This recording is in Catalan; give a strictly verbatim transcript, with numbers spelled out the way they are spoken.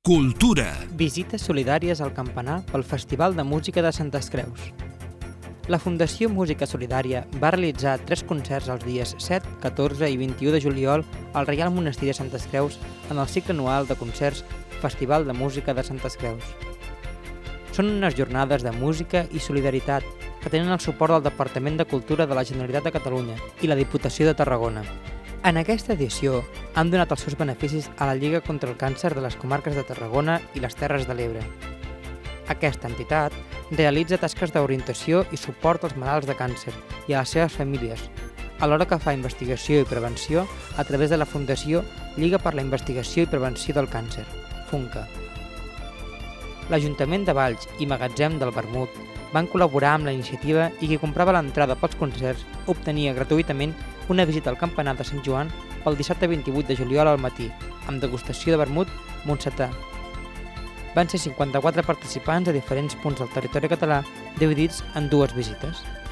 Cultura. Visites solidàries al campanar pel Festival de Música de Santes Creus. La Fundació Música Solidària va realitzar tres concerts els dies set, catorze i vint-i-u de juliol al Reial Monestir de Santes Creus en el cicle anual de concerts Festival de Música de Santes Creus. Són unes jornades de música i solidaritat que tenen el suport del Departament de Cultura de la Generalitat de Catalunya i la Diputació de Tarragona. En aquesta edició han donat els seus beneficis a la Lliga contra el Càncer de les comarques de Tarragona i les Terres de l'Ebre. Aquesta entitat realitza tasques d'orientació i suport als malalts de càncer i a les seves famílies, alhora que fa investigació i prevenció a través de la Fundació Lliga per la Investigació i Prevenció del Càncer, FUNCA. L'Ajuntament de Valls i Magatzem del Vermut van col·laborar amb la iniciativa i qui comprava l'entrada pels concerts obtenia gratuïtament una visita al campanar de Sant Joan pel dissabte vint-i-vuit de juliol al matí, amb degustació de vermut montsetà. Van ser cinquanta-quatre participants de diferents punts del territori català dividits en dues visites.